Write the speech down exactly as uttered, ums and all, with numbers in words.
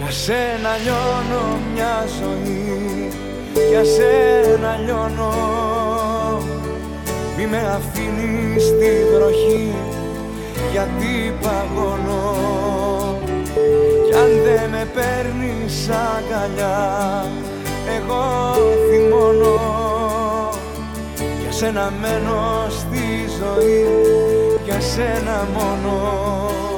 Για σένα λιώνω μια ζωή, για σένα λιώνω. Μη με αφήνεις στη βροχή, γιατί παγώνω. Κι αν δεν με παίρνεις αγκαλιά, εγώ θυμώνω. Για σένα μένω στη ζωή, για σένα μόνο.